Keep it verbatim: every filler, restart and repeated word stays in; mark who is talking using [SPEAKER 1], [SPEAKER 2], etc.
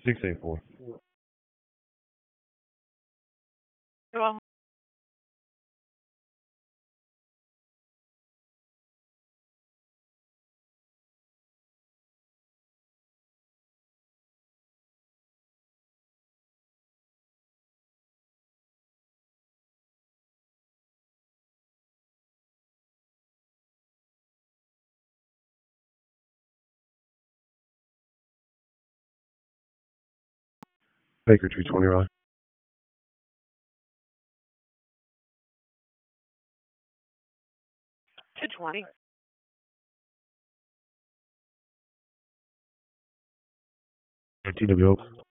[SPEAKER 1] Six eight four.
[SPEAKER 2] Well,
[SPEAKER 1] Baker two twenty Rod.
[SPEAKER 2] two twenty.
[SPEAKER 1] T W Oaks.